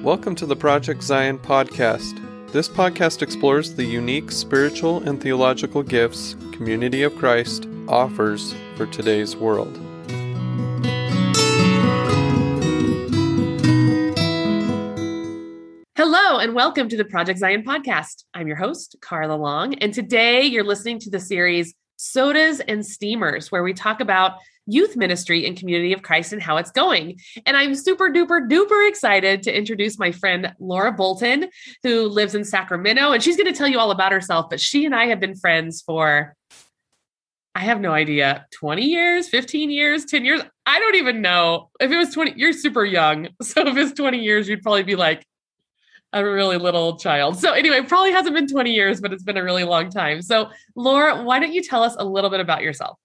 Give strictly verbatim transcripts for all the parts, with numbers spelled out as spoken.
Welcome to the Project Zion podcast. This podcast explores the unique spiritual and theological gifts Community of Christ offers for today's world. Hello and welcome to the Project Zion podcast. I'm your host, Carla Long, and today you're listening to the series Sodas and Steamers, where we talk about youth ministry and Community of Christ and how it's going. And I'm super duper duper excited to introduce my friend Laura Bolton, who lives in Sacramento, and she's going to tell you all about herself, but she and I have been friends for, I have no idea, twenty years, fifteen years, ten years. I don't even know. If it was twenty, you're super young. So if it's twenty years, you'd probably be like a really little child. So anyway, it probably hasn't been twenty years, but it's been a really long time. So Laura, why don't you tell us a little bit about yourself?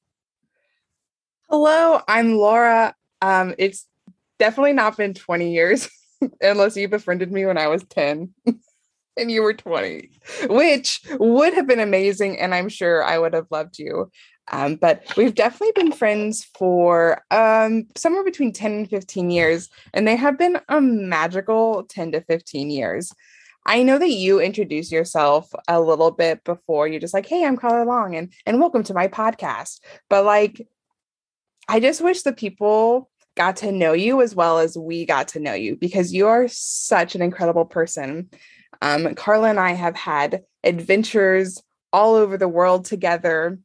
Hello, I'm Laura. Um, it's definitely not been twenty years, unless you befriended me when I was ten and you were twenty, which would have been amazing. And I'm sure I would have loved you. Um, but we've definitely been friends for um, somewhere between ten and fifteen years, and they have been a magical ten to fifteen years. I know that you introduce yourself a little bit before. You're just like, hey, I'm Carla Long, and, and welcome to my podcast. But like, I just wish the people got to know you as well as we got to know you, because you are such an incredible person. Um, Carla and I have had adventures all over the world together.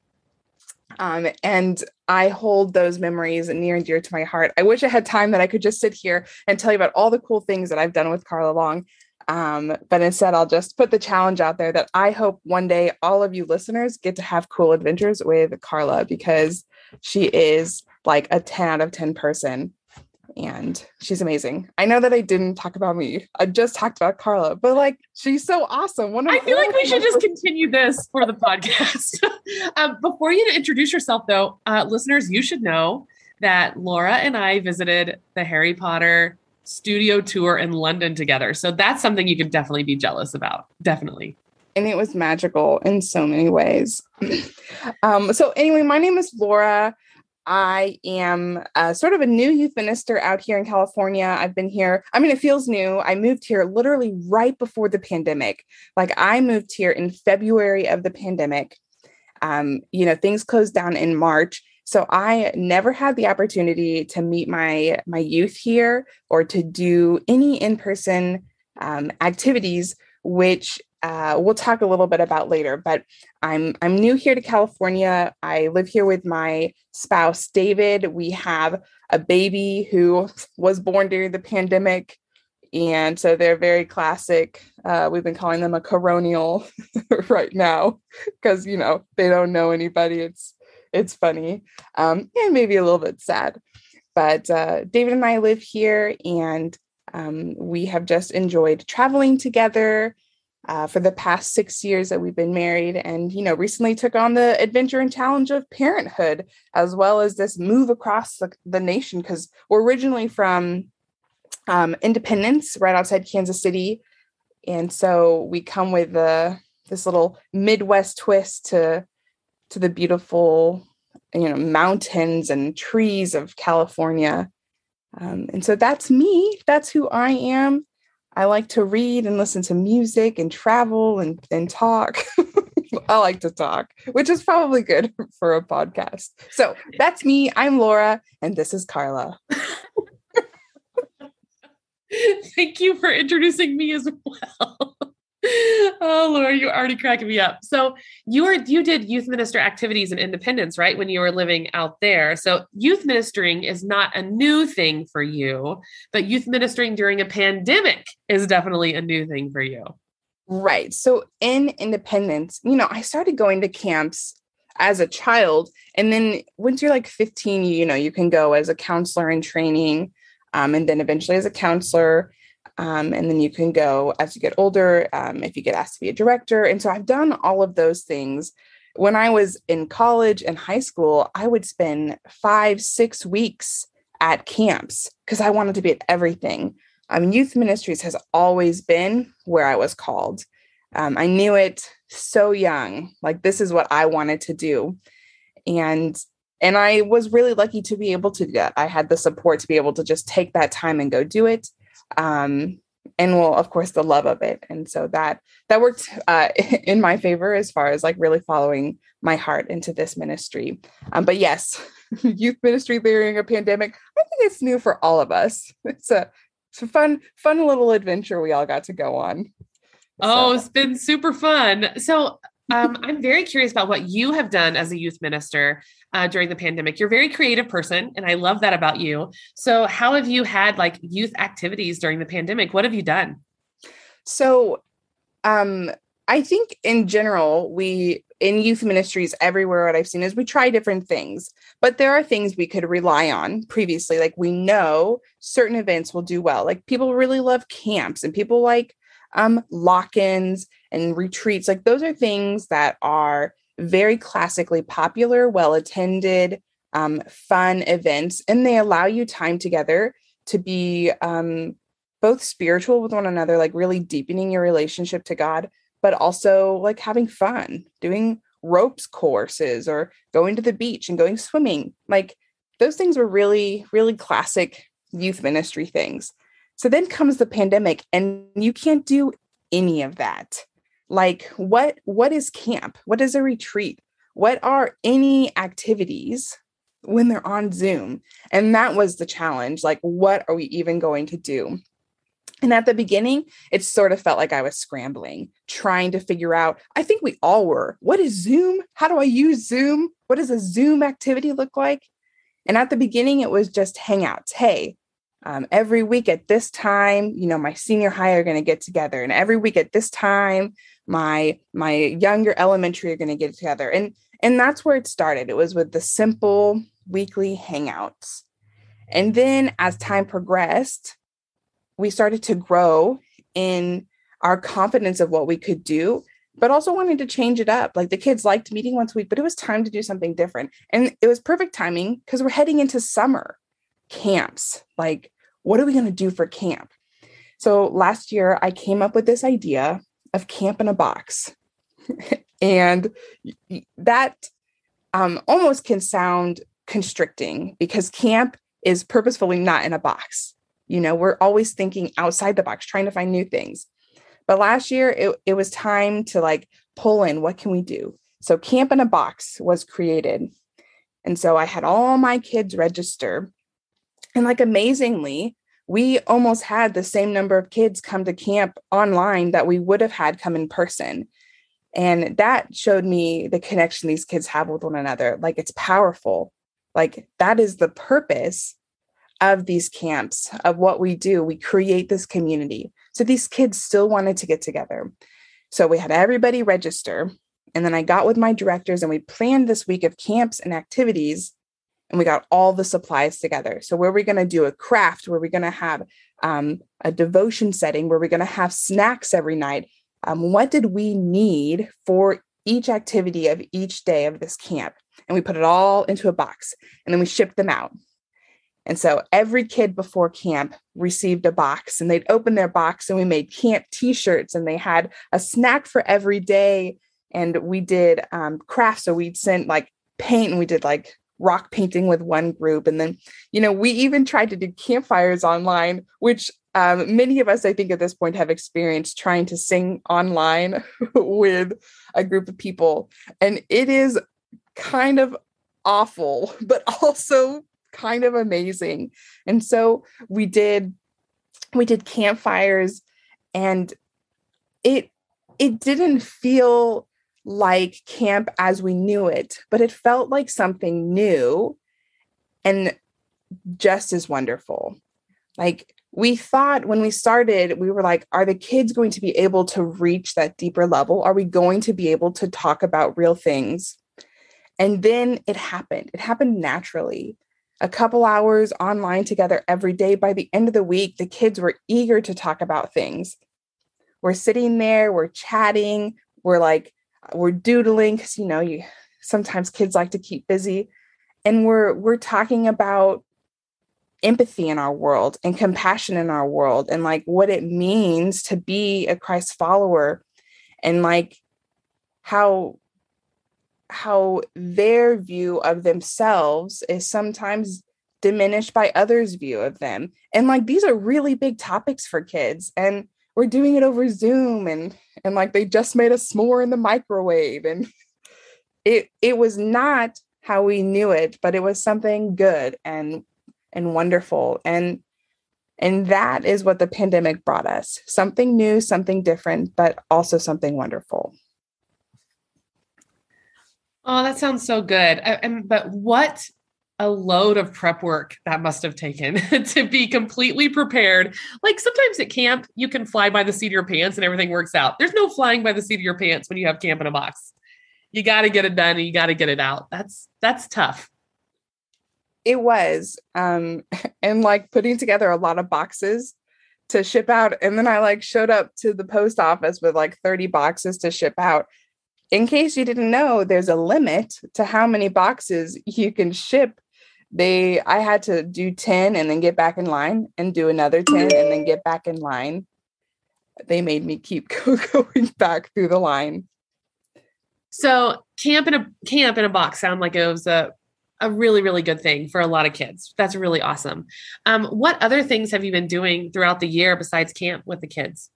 Um, and I hold those memories near and dear to my heart. I wish I had time that I could just sit here and tell you about all the cool things that I've done with Carla Long. Um, but instead, I'll just put the challenge out there that I hope one day all of you listeners get to have cool adventures with Carla, because she is like a ten out of ten person and she's amazing. I know that I didn't talk about me. I just talked about Carla, but like, she's so awesome. One of I feel like we should just continue this for the podcast. um, before you introduce yourself though, uh, listeners, you should know that Laura and I visited the Harry Potter studio tour in London together. So that's something you could definitely be jealous about. Definitely. And it was magical in so many ways. um, so anyway, my name is Laura. I am uh, sort of a new youth minister out here in California. I've been here. I mean, it feels new. I moved here literally right before the pandemic. Like I moved here in February of the pandemic. Um, you know, things closed down in March. So I never had the opportunity to meet my, my youth here or to do any in-person um, activities, which Uh, we'll talk a little bit about later, but I'm I'm new here to California. I live here with my spouse, David. We have a baby who was born during the pandemic, and so they're very classic. Uh, we've been calling them a coronial right now because, you know, they don't know anybody. It's it's funny um, and maybe a little bit sad, but uh, David and I live here, and um, we have just enjoyed traveling together Uh, for the past six years that we've been married, and, you know, recently took on the adventure and challenge of parenthood, as well as this move across the, the nation, because we're originally from um, Independence, right outside Kansas City. And so we come with the, this little Midwest twist to, to the beautiful, you know, mountains and trees of California. Um, and so that's me. That's who I am. I like to read and listen to music and travel and, and talk. I like to talk, which is probably good for a podcast. So that's me. I'm Laura, and this is Carla. Thank you for introducing me as well. Oh, Laura, you're already cracking me up. So you were you did youth minister activities in Independence, right? When you were living out there. So youth ministering is not a new thing for you, but youth ministering during a pandemic is definitely a new thing for you. Right. So in Independence, you know, I started going to camps as a child. And then once you're like fifteen, you know, you can go as a counselor in training, um, and then eventually as a counselor. Um, and then you can go as you get older, um, if you get asked to be a director. And so I've done all of those things. When I was in college and high school, I would spend five, six weeks at camps because I wanted to be at everything. I mean, youth ministries has always been where I was called. Um, I knew it so young, like this is what I wanted to do. And and I was really lucky to be able to do that. I had the support to be able to just take that time and go do it. Um, and well, of course, the love of it. And so that that worked uh, in my favor as far as like really following my heart into this ministry. Um, but yes, youth ministry during a pandemic, I think it's new for all of us. It's a it's a fun, fun little adventure we all got to go on. Oh, So. It's been super fun. So um, I'm very curious about what you have done as a youth minister uh, during the pandemic. You're a very creative person, and I love that about you. So how have you had like youth activities during the pandemic? What have you done? So um, I think in general, we in youth ministries everywhere, what I've seen is we try different things, but there are things we could rely on previously. Like we know certain events will do well. Like people really love camps and people like um, lock-ins and retreats. Like those are things that are very classically popular, well-attended, um, fun events, and they allow you time together to be um, both spiritual with one another, like really deepening your relationship to God, but also like having fun, doing ropes courses or going to the beach and going swimming. Like those things were really, really classic youth ministry things. So then comes the pandemic and you can't do any of that. Like what, what is camp? What is a retreat? What are any activities when they're on Zoom? And that was the challenge. Like, what are we even going to do? And at the beginning, it sort of felt like I was scrambling, trying to figure out, I think we all were, what is Zoom? How do I use Zoom? What does a Zoom activity look like? And at the beginning, it was just hangouts. Hey, um, every week at this time, you know, my senior high are going to get together. And every week at this time, my my younger elementary are going to get together. And, and that's where it started. It was with the simple weekly hangouts. And then as time progressed, we started to grow in our confidence of what we could do, but also wanting to change it up. Like the kids liked meeting once a week, but it was time to do something different. And it was perfect timing because we're heading into summer camps. Like, what are we going to do for camp? So last year I came up with this idea of camp in a box. And that um, almost can sound constricting because camp is purposefully not in a box. You know, we're always thinking outside the box, trying to find new things. But last year, it, it was time to like pull in, what can we do? So Camp in a Box was created. And so I had all my kids register. And like amazingly, we almost had the same number of kids come to camp online that we would have had come in person. And that showed me the connection these kids have with one another. Like it's powerful. Like that is the purpose of these camps, of what we do. We create this community. So these kids still wanted to get together. So we had everybody register. And then I got with my directors and we planned this week of camps and activities. And we got all the supplies together. So were we going to do a craft? Were we going to have um, a devotion setting? Were we going to have snacks every night? Um, what did we need for each activity of each day of this camp? And we put it all into a box and then we shipped them out. And so every kid before camp received a box and they'd open their box and we made camp t-shirts and they had a snack for every day. And we did um, crafts. So we'd send like paint and we did like rock painting with one group. And then, you know, we even tried to do campfires online, which um, many of us, I think at this point have experienced trying to sing online with a group of people. And it is kind of awful, but also kind of amazing. And so we did, we did campfires and it, it didn't feel like camp as we knew it, but it felt like something new and just as wonderful. Like we thought when we started, we were like, are the kids going to be able to reach that deeper level? Are we going to be able to talk about real things? And then it happened. It happened naturally. A couple hours online together every day. By the end of the week, the kids were eager to talk about things. We're sitting there, we're chatting, we're like, we're doodling because, you know, you sometimes kids like to keep busy. And we're we're talking about empathy in our world and compassion in our world and like what it means to be a Christ follower and like how how their view of themselves is sometimes diminished by others' view of them. And like, these are really big topics for kids. And we're doing it over Zoom, and, and like, they just made a s'more in the microwave. And it, it was not how we knew it, but it was something good and, and wonderful. And, and that is what the pandemic brought us. Something new, something different, but also something wonderful. Oh, that sounds so good. I, and, but what a load of prep work that must have taken to be completely prepared. Like, sometimes at camp, you can fly by the seat of your pants and everything works out. There's no flying by the seat of your pants when you have camp in a box. You got to get it done and you got to get it out. That's, that's tough. It was, um, and like putting together a lot of boxes to ship out. And then I like showed up to the post office with like thirty boxes to ship out. In case you didn't know, there's a limit to how many boxes you can ship. They, I had to do ten and then get back in line and do another ten and then get back in line. They made me keep going back through the line. So camp in a camp in a box sounded like it was a, a really, really good thing for a lot of kids. That's really awesome. Um, what other things have you been doing throughout the year besides camp with the kids?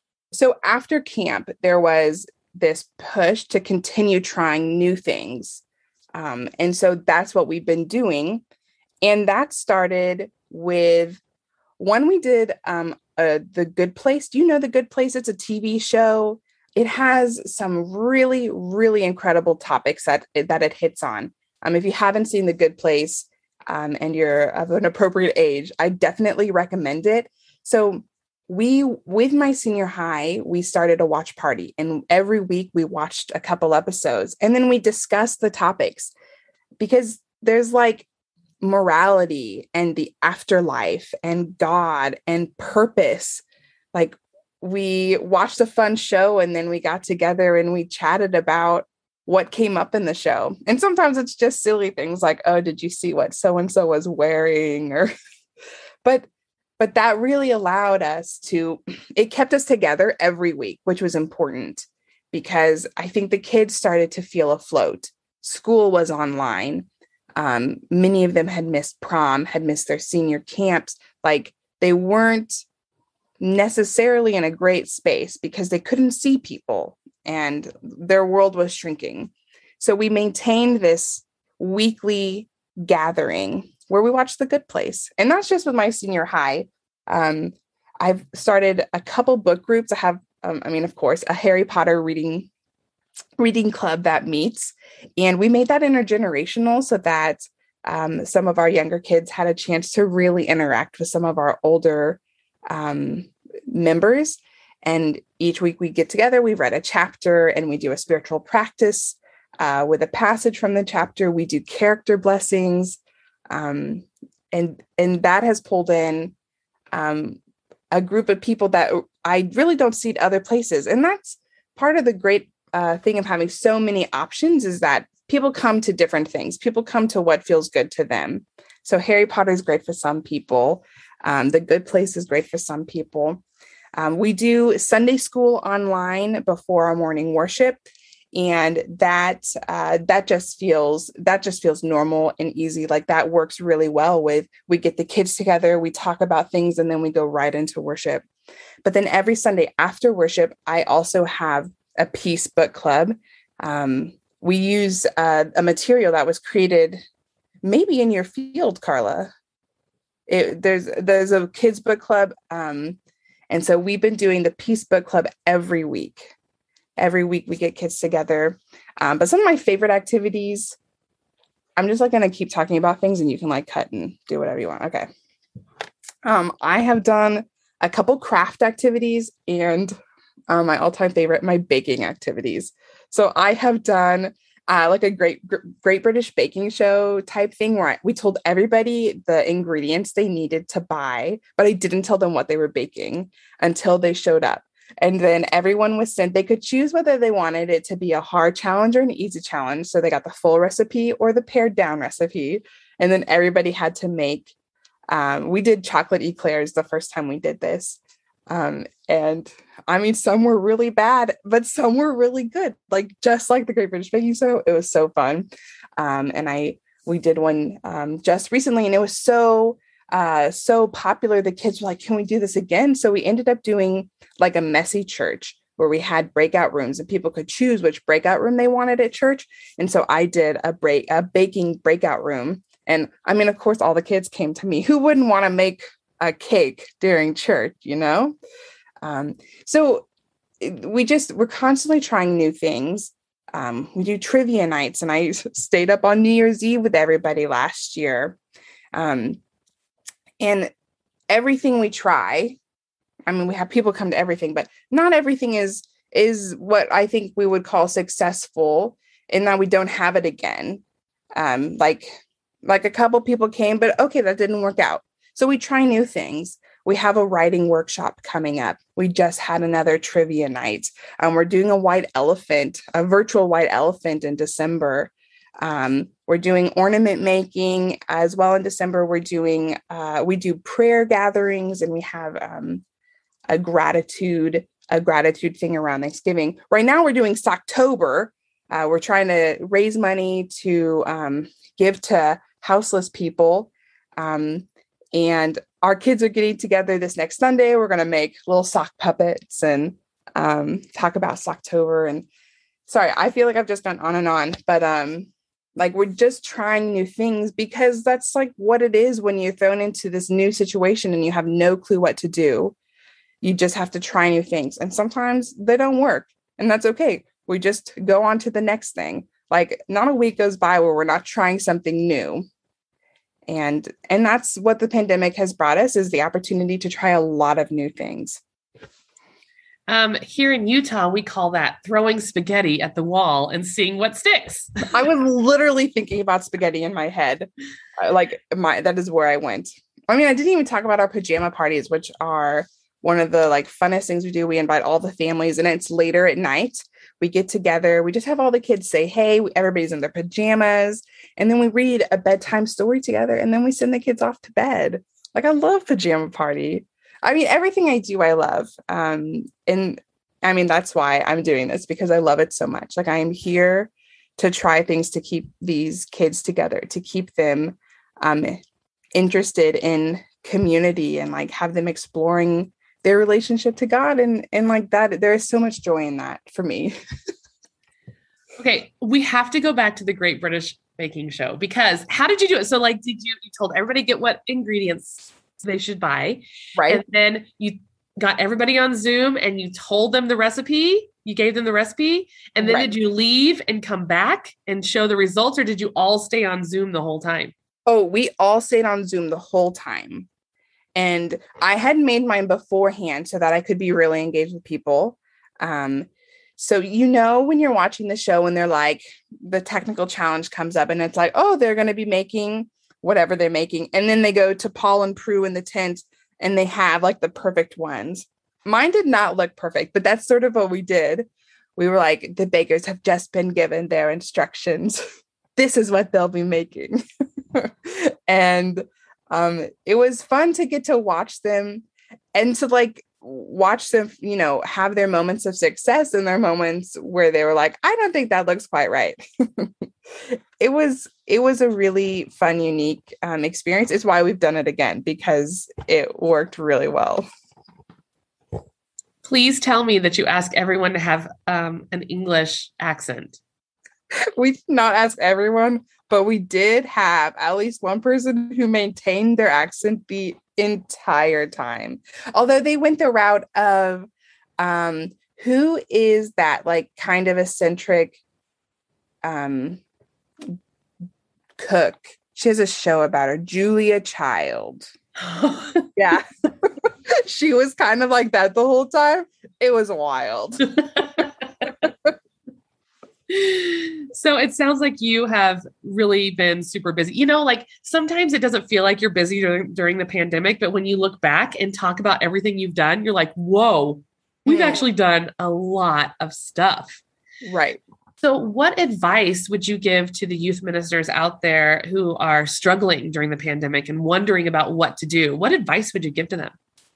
So after camp, there was this push to continue trying new things. Um, and so that's what we've been doing. And that started with one we did, um, uh, The Good Place. Do you know The Good Place? It's a T V show. It has some really, really incredible topics that, that it hits on. Um, if you haven't seen The Good Place um, and you're of an appropriate age, I definitely recommend it. So we, with my senior high, we started a watch party, and every week we watched a couple episodes, and then we discussed the topics, because there's like morality and the afterlife and God and purpose. Like, we watched a fun show and then we got together and we chatted about what came up in the show. And sometimes it's just silly things like, oh, did you see what so-and-so was wearing? Or, but, but that really allowed us to, it kept us together every week, which was important, because I think the kids started to feel afloat. School was online. Um, many of them had missed prom, had missed their senior camps. Like, they weren't necessarily in a great space because they couldn't see people and their world was shrinking. So we maintained this weekly gathering where we watched The Good Place. And that's just with my senior high. Um, I've started a couple book groups. I have, um, I mean, of course, a Harry Potter reading reading club that meets. And we made that intergenerational so that um, some of our younger kids had a chance to really interact with some of our older um, members. And each week we get together, we read a chapter and we do a spiritual practice uh, with a passage from the chapter. We do character blessings. Um, and, and that has pulled in um, a group of people that I really don't see at other places. And that's part of the great uh, thing of having so many options, is that people come to different things. People come to what feels good to them. So Harry Potter is great for some people. Um, The Good Place is great for some people. Um, we do Sunday school online before our morning worship, and that uh, that just feels that just feels normal and easy. Like, that works really well with, we get the kids together, we talk about things, and then we go right into worship. But then every Sunday after worship, I also have a Peace Book Club. Um, we use uh, a material that was created maybe in your field, Carla. It, there's there's a kids book club. Um, and so we've been doing the Peace Book Club every week. Every week we get kids together. Um, but some of my favorite activities, I'm just like going to keep talking about things and you can like cut and do whatever you want. Okay. Um, I have done a couple craft activities, and um, my all-time favorite, my baking activities. So I have done Uh, like a great, great British baking show type thing where I, we told everybody the ingredients they needed to buy, but I didn't tell them what they were baking until they showed up. And then everyone was sent, they could choose whether they wanted it to be a hard challenge or an easy challenge. So they got the full recipe or the pared down recipe. And then everybody had to make, um, we did chocolate eclairs the first time we did this. Um, and I mean, some were really bad, but some were really good. Like, just like the Great British Baking Show, it was so fun. Um, and I we did one um, just recently, and it was so, uh, so popular. The kids were like, can we do this again? So we ended up doing like a messy church where we had breakout rooms and people could choose which breakout room they wanted at church. And so I did a break, a baking breakout room. And I mean, of course, all the kids came to me. Who wouldn't want to make a cake during church, you know? Um, so we just, we're constantly trying new things. Um, we do trivia nights, and I stayed up on New Year's Eve with everybody last year. Um, and everything we try, I mean, we have people come to everything, but not everything is, is what I think we would call successful, in that we don't have it again. Um, like, like a couple people came, but okay, that didn't work out. So we try new things. We have a writing workshop coming up. We just had another trivia night. Um, we're doing a white elephant, a virtual white elephant in December. Um, we're doing ornament making as well in December. We're doing, uh, we do prayer gatherings, and we have um, a gratitude, a gratitude thing around Thanksgiving. Right now we're doing Socktober. Uh, we're trying to raise money to um, give to houseless people. Um, and our kids are getting together this next Sunday. We're going to make little sock puppets and um, talk about Socktober. And sorry, I feel like I've just gone on and on, but um, like we're just trying new things, because that's like what it is when you're thrown into this new situation and you have no clue what to do. You just have to try new things. And sometimes they don't work, and that's okay. We just go on to the next thing. Like not a week goes by where we're not trying something new. And, and that's what the pandemic has brought us, is the opportunity to try a lot of new things. Um, here in Utah, we call that throwing spaghetti at the wall and seeing what sticks. I was literally thinking about spaghetti in my head. Like my, that is where I went. I mean, I didn't even talk about our pajama parties, which are one of the like funnest things we do. We invite all the families, and it's later at night. We get together. We just have all the kids say, hey, everybody's in their pajamas. And then we read a bedtime story together. And then we send the kids off to bed. Like I love pajama party. I mean, everything I do, I love. Um, and I mean, that's why I'm doing this, because I love it so much. Like I am here to try things to keep these kids together, to keep them um, interested in community, and like have them exploring their relationship to God. And, and like that, there is so much joy in that for me. Okay. We have to go back to the Great British Baking Show, because how did you do it? So like, did you, you told everybody get what ingredients they should buy. Right. And then you got everybody on Zoom and you told them the recipe, you gave them the recipe. And then Right. did you leave and come back and show the results, or did you all stay on Zoom the whole time? Oh, we all stayed on Zoom the whole time. And I had made mine beforehand so that I could be really engaged with people. Um, so, you know, when you're watching the show and they're like, the technical challenge comes up and it's like, oh, they're going to be making whatever they're making. And then they go to Paul and Prue in the tent and they have like the perfect ones. Mine did not look perfect, but that's sort of what we did. We were like, the bakers have just been given their instructions. This is what they'll be making. And um, it was fun to get to watch them and to like watch them, you know, have their moments of success and their moments where they were like, I don't think that looks quite right. It was, it was a really fun, unique um, experience. It's why we've done it again, because it worked really well. Please tell me that you ask everyone to have um, an English accent. We did not ask everyone, but we did have at least one person who maintained their accent the entire time. Although they went the route of, um, who is that like kind of eccentric um, cook? She has a show about her, Julia Child. Yeah. She was kind of like that the whole time. It was wild. So it sounds like you have really been super busy. You know, like sometimes it doesn't feel like you're busy during, during the pandemic, but when you look back and talk about everything you've done, you're like, whoa, we've mm. actually done a lot of stuff. Right. So what advice would you give to the youth ministers out there who are struggling during the pandemic and wondering about what to do? What advice would you give to them?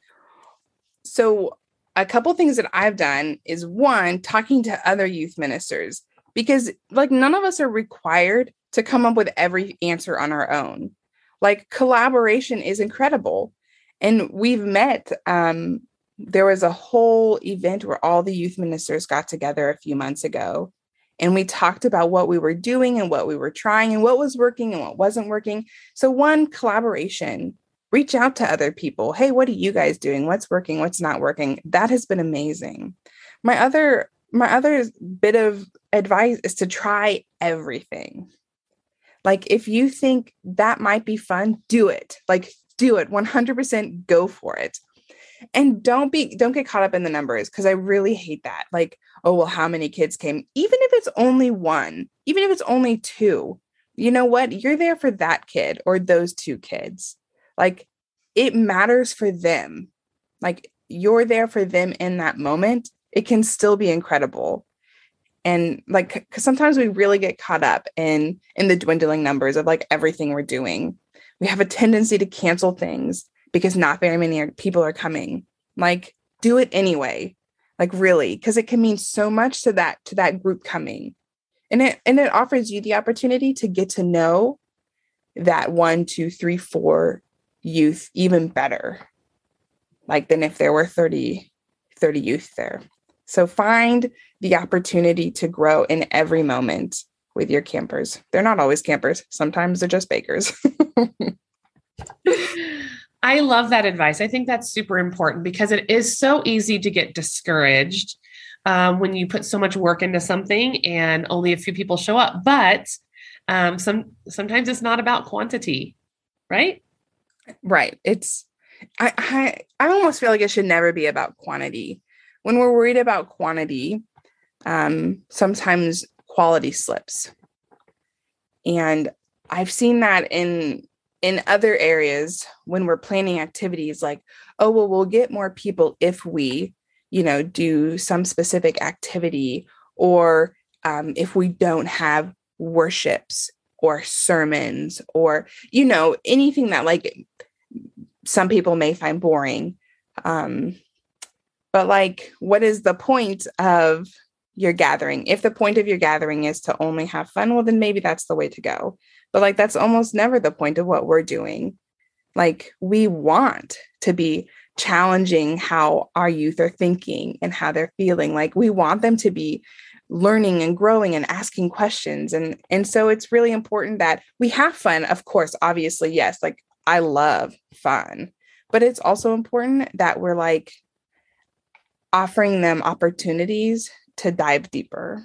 So a couple things that I've done is one, talking to other youth ministers, because like none of us are required to come up with every answer on our own. Like, collaboration is incredible. And we've met, um, there was a whole event where all the youth ministers got together a few months ago. And we talked about what we were doing and what we were trying and what was working and what wasn't working. So one, collaboration, reach out to other people. Hey, what are you guys doing? What's working? What's not working? That has been amazing. My other, my other bit of advice is to try everything. Like, if you think that might be fun, do it. Like, do it. one hundred percent go for it. And don't be, don't get caught up in the numbers, because I really hate that. Like, oh, well, how many kids came? Even if it's only one, even if it's only two, you know what? You're there for that kid or those two kids. Like, it matters for them. Like, you're there for them in that moment. It can still be incredible. And like, because sometimes we really get caught up in, in the dwindling numbers of like everything we're doing. We have a tendency to cancel things because not very many are, people are coming. Like, do it anyway. Like, really, because it can mean so much to that, to that group coming. And it, and it offers you the opportunity to get to know that one, two, three, four youth even better. Like, than if there were thirty, thirty youth there. So find the opportunity to grow in every moment with your campers. They're not always campers. Sometimes they're just bakers. I love that advice. I think that's super important, because it is so easy to get discouraged um, when you put so much work into something and only a few people show up. But um, some sometimes it's not about quantity, right? Right. It's I, I I almost feel like it should never be about quantity. When we're worried about quantity, um, sometimes quality slips. And I've seen that in in other areas when we're planning activities, like, oh, well, we'll get more people if we, you know, do some specific activity, or um, if we don't have worships or sermons, or, you know, anything that like some people may find boring. Um, but like, what is the point of your gathering? If the point of your gathering is to only have fun, well, then maybe that's the way to go. But like, that's almost never the point of what we're doing. Like, we want to be challenging how our youth are thinking and how they're feeling. Like, we want them to be learning and growing and asking questions. And, and so it's really important that we have fun. Of course, obviously, yes, like, I love fun, but it's also important that we're like offering them opportunities to dive deeper.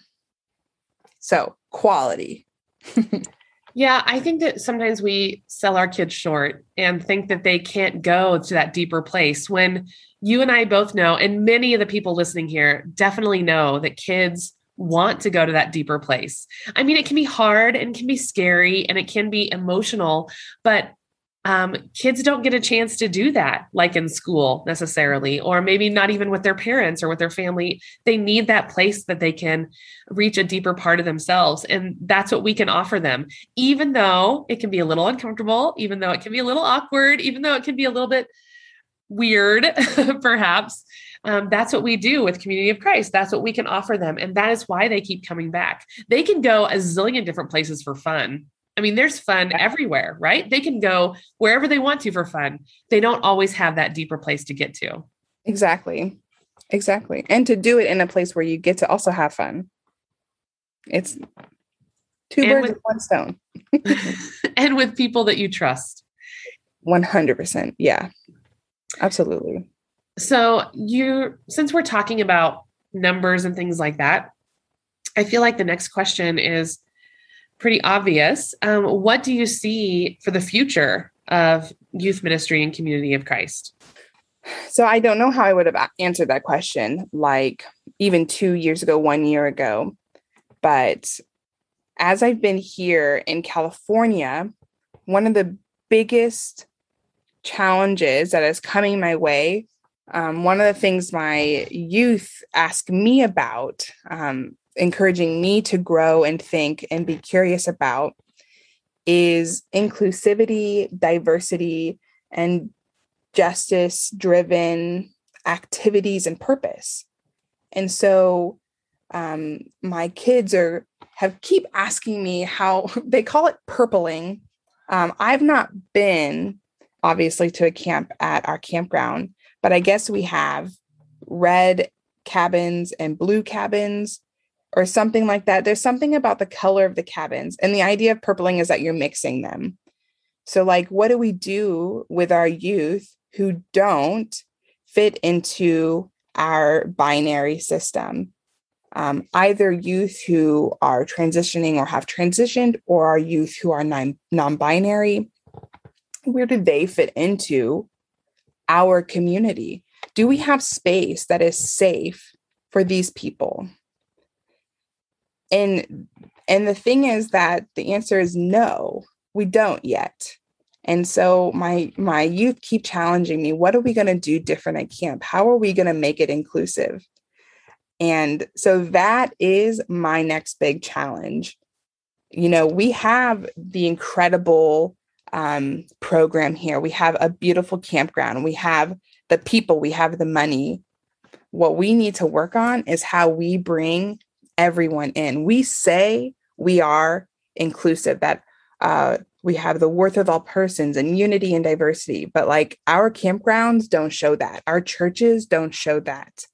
So quality. Yeah, I think that sometimes we sell our kids short and think that they can't go to that deeper place, when you and I both know, and many of the people listening here definitely know, that kids want to go to that deeper place. I mean, it can be hard and can be scary and it can be emotional, but Um, kids don't get a chance to do that, like in school necessarily, or maybe not even with their parents or with their family. They need that place that they can reach a deeper part of themselves. And that's what we can offer them, even though it can be a little uncomfortable, even though it can be a little awkward, even though it can be a little bit weird, perhaps. Um, that's what we do with Community of Christ. That's what we can offer them. And that is why they keep coming back. They can go a zillion different places for fun. I mean, there's fun everywhere, right? They can go wherever they want to for fun. They don't always have that deeper place to get to. Exactly. Exactly. And to do it in a place where you get to also have fun. It's two And birds with, with one stone. And with people that you trust. one hundred percent. Yeah, absolutely. So you, since we're talking about numbers and things like that, I feel like the next question is pretty obvious. Um, what do you see for the future of youth ministry and Community of Christ? So I don't know how I would have answered that question, like even two years ago, one year ago. But as I've been here in California, one of the biggest challenges that is coming my way, um, one of the things my youth ask me about, um, encouraging me to grow and think and be curious about, is inclusivity, diversity, and justice-driven activities and purpose. And so um, my kids are have keep asking me how they call it purpling. Um, I've not been obviously to a camp at our campground, but I guess we have red cabins and blue cabins or something like that. There's something about the color of the cabins. And the idea of purpling is that you're mixing them. So like, what do we do with our youth who don't fit into our binary system? Um, either youth who are transitioning or have transitioned, or our youth who are non- non-binary. Where do they fit into our community? Do we have space that is safe for these people? And, and the thing is that the answer is no, we don't yet. And so my, my youth keep challenging me, what are we going to do different at camp? How are we going to make it inclusive? And so that is my next big challenge. You know, we have the incredible um, program here. We have a beautiful campground. We have the people, we have the money. What we need to work on is how we bring everyone in. We say we are inclusive, that uh, we have the worth of all persons and unity and diversity, but like our campgrounds don't show that. Our churches don't show that.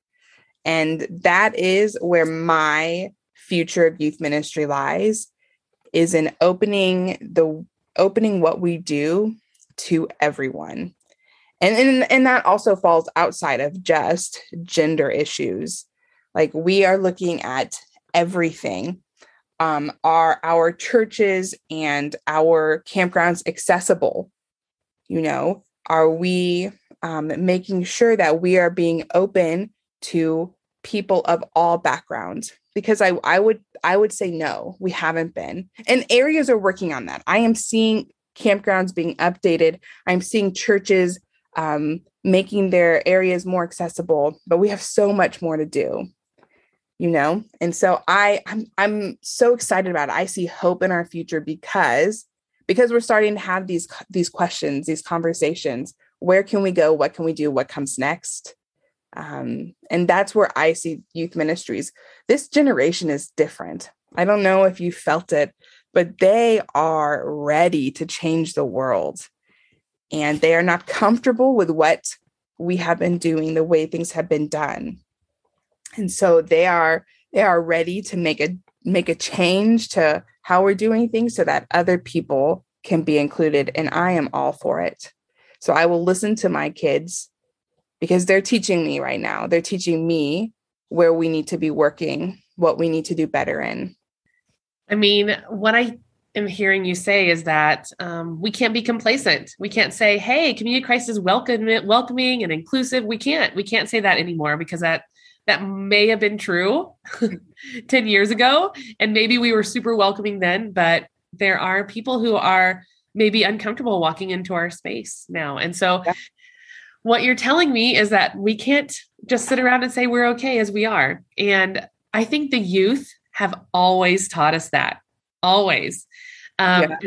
And that is where my future of youth ministry lies, is in opening the opening what we do to everyone. And, and, and that also falls outside of just gender issues. Like we are looking at everything. Um, are our churches and our campgrounds accessible? You know, are we um, making sure that we are being open to people of all backgrounds? Because I, I would I would say no, we haven't been. And areas are working on that. I am seeing campgrounds being updated. I'm seeing churches um, making their areas more accessible, but we have so much more to do, you know? And so I I'm I'm so excited about it. I see hope in our future because because we're starting to have these these questions, these conversations. Where can we go? What can we do? What comes next? Um, and that's where I see youth ministries. This generation is different. I don't know if you felt it, but they are ready to change the world. And they are not comfortable with what we have been doing, the way things have been done. And so they are they are ready to make a make a change to how we're doing things so that other people can be included. And I am all for it. So I will listen to my kids, because they're teaching me right now. They're teaching me where we need to be working, what we need to do better in. I mean, what I am hearing you say is that um, we can't be complacent. We can't say, hey, Community of Christ is welcome, welcoming and inclusive. We can't. We can't say that anymore, because that that may have been true ten years ago. And maybe we were super welcoming then, but there are people who are maybe uncomfortable walking into our space now. And so yeah. What you're telling me is that we can't just sit around and say we're okay as we are. And I think the youth have always taught us that. Always. Um, yeah.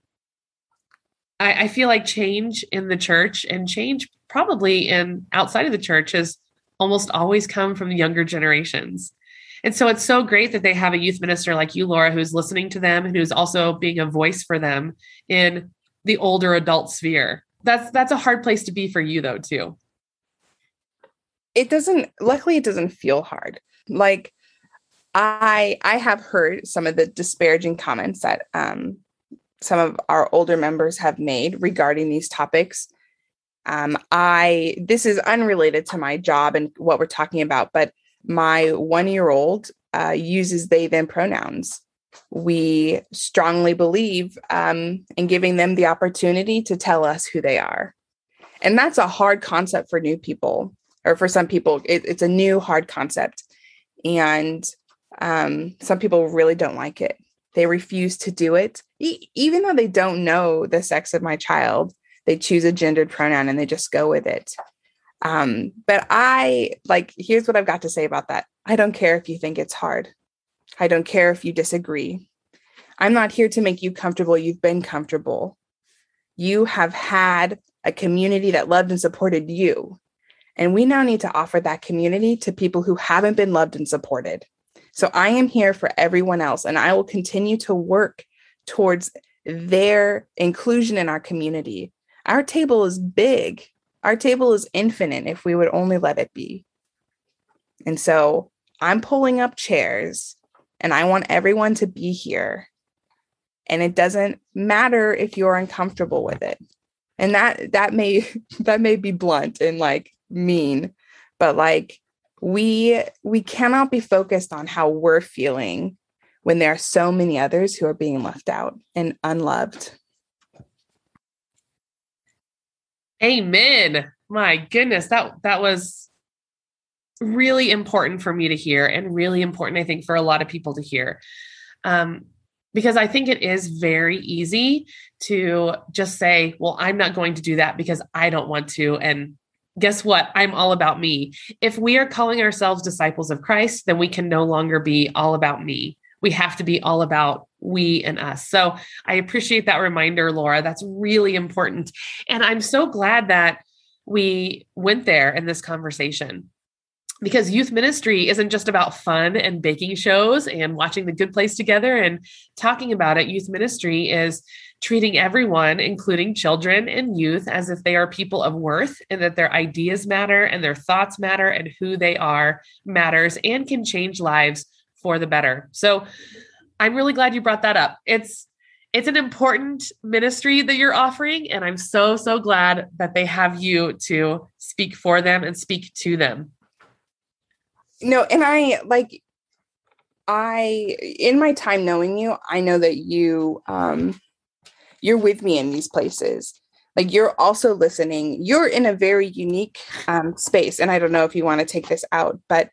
I, I feel like change in the church and change probably in outside of the church has almost always come from the younger generations. And so it's so great that they have a youth minister like you, Laura, who's listening to them and who's also being a voice for them in the older adult sphere. That's that's a hard place to be for you, though, too. It doesn't, luckily, it doesn't feel hard. Like I I have heard some of the disparaging comments that um, some of our older members have made regarding these topics. Um, I this is unrelated to my job and what we're talking about, but my one-year-old uh, uses they, them pronouns. We strongly believe um, in giving them the opportunity to tell us who they are. And that's a hard concept for new people, or for some people, it, it's a new hard concept. And um, some people really don't like it. They refuse to do it. E- even though they don't know the sex of my child, they choose a gendered pronoun and they just go with it. Um, but I like, here's what I've got to say about that. I don't care if you think it's hard. I don't care if you disagree. I'm not here to make you comfortable. You've been comfortable. You have had a community that loved and supported you. And we now need to offer that community to people who haven't been loved and supported. So I am here for everyone else, and I will continue to work towards their inclusion in our community. Our table is big. Our table is infinite if we would only let it be. And so I'm pulling up chairs, and I want everyone to be here. And it doesn't matter if you're uncomfortable with it. And that that may that may be blunt and like mean, but like we we cannot be focused on how we're feeling when there are so many others who are being left out and unloved. Amen. My goodness, that that was really important for me to hear, and really important, I think, for a lot of people to hear. Um, because I think it is very easy to just say, well, I'm not going to do that because I don't want to. And guess what? I'm all about me. If we are calling ourselves disciples of Christ, then we can no longer be all about me. We have to be all about we and us. So I appreciate that reminder, Laura. That's really important. And I'm so glad that we went there in this conversation, because youth ministry isn't just about fun and baking shows and watching The Good Place together and talking about it. Youth ministry is treating everyone, including children and youth, as if they are people of worth, and that their ideas matter and their thoughts matter and who they are matters and can change lives for the better. So I'm really glad you brought that up. It's it's an important ministry that you're offering, and I'm so, so glad that they have you to speak for them and speak to them. No, and I like, I, in my time knowing you, I know that you, um, you're with me in these places. Like, you're also listening. You're in a very unique um, space. And I don't know if you want to take this out, but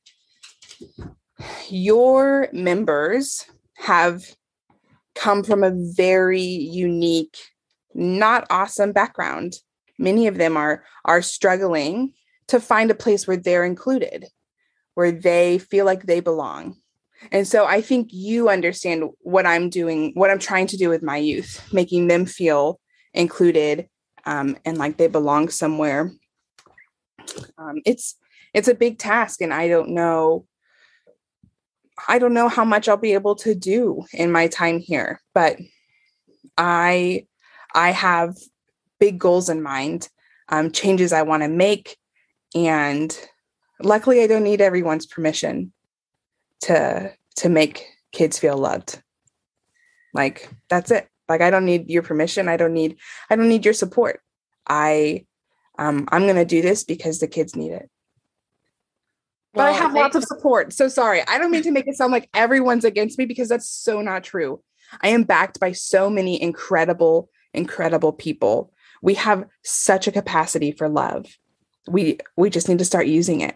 your members have come from a very unique, not awesome background. Many of them are, are struggling to find a place where they're included, where they feel like they belong. And so I think you understand what I'm doing, what I'm trying to do with my youth, making them feel included um, and like they belong somewhere. Um, it's, it's a big task, and I don't know, I don't know how much I'll be able to do in my time here, but I, I have big goals in mind, um, changes I want to make, and luckily, I don't need everyone's permission to to make kids feel loved. Like, that's it. Like, I don't need your permission. I don't need I don't need your support. I um I'm gonna do this because the kids need it. But well, I have lots of support. So sorry. I don't mean to make it sound like everyone's against me, because that's so not true. I am backed by so many incredible, incredible people. We have such a capacity for love. We we just need to start using it.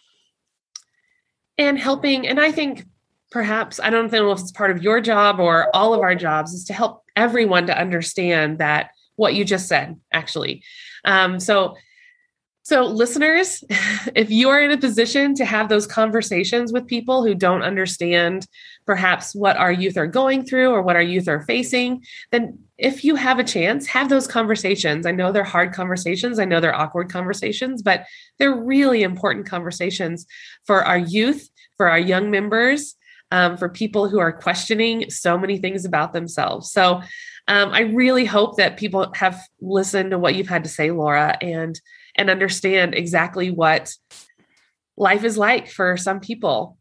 And helping, and I think perhaps, I don't know if it's part of your job or all of our jobs, is to help everyone to understand that what you just said, actually. Um, so, so listeners, if you are in a position to have those conversations with people who don't understand perhaps what our youth are going through or what our youth are facing, then if you have a chance, have those conversations. I know they're hard conversations. I know they're awkward conversations, but they're really important conversations for our youth, for our young members, um, for people who are questioning so many things about themselves. So um, I really hope that people have listened to what you've had to say, Laura, and and understand exactly what life is like for some people.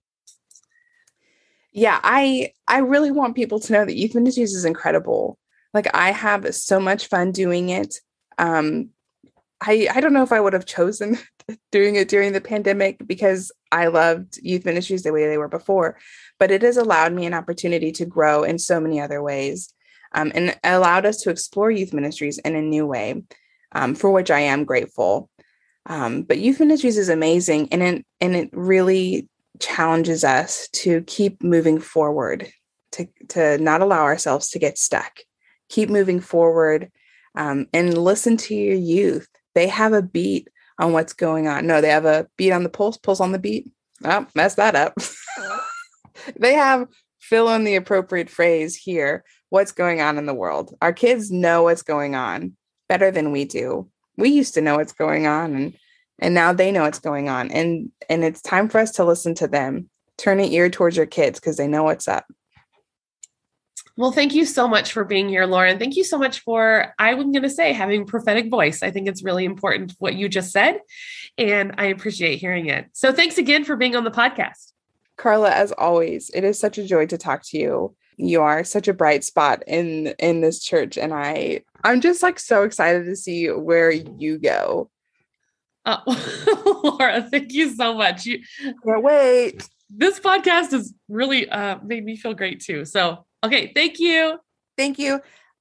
Yeah, I I really want people to know that Youth Ministries is incredible. Like, I have so much fun doing it. Um, I I don't know if I would have chosen doing it during the pandemic, because I loved Youth Ministries the way they were before, but it has allowed me an opportunity to grow in so many other ways, um, and allowed us to explore Youth Ministries in a new way, um, for which I am grateful. Um, but Youth Ministries is amazing, and it, and it really challenges us to keep moving forward, to, to not allow ourselves to get stuck, keep moving forward, um, and listen to your youth. They have a beat on what's going on. No, they have a beat on the pulse, pulse on the beat. Oh, mess that up. They have, fill in the appropriate phrase here, what's going on in the world. Our kids know what's going on better than we do. We used to know what's going on, and And now they know what's going on. And, and it's time for us to listen to them turn an ear towards your kids because they know what's up. Well, thank you so much for being here, Lauren. Thank you so much for, I'm going to say, having prophetic voice. I think it's really important what you just said, and I appreciate hearing it. So thanks again for being on the podcast. Carla, as always, it is such a joy to talk to you. You are such a bright spot in in this church, and I I'm just like so excited to see where you go. Uh, Laura, thank you so much. You, Can't wait. This podcast has really uh, made me feel great too. So, okay, thank you. Thank you.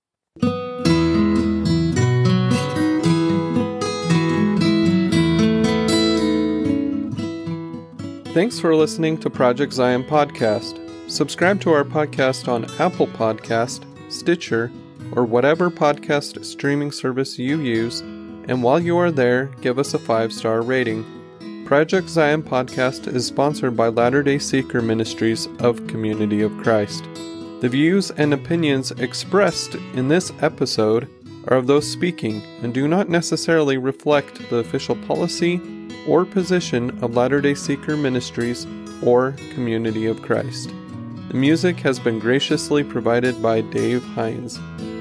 Thanks for listening to Project Zion Podcast. Subscribe to our podcast on Apple Podcast, Stitcher, or whatever podcast streaming service you use, and while you are there, give us a five-star rating. Project Zion Podcast is sponsored by Latter-day Seeker Ministries of Community of Christ. The views and opinions expressed in this episode are of those speaking and do not necessarily reflect the official policy or position of Latter-day Seeker Ministries or Community of Christ. The music has been graciously provided by Dave Hines.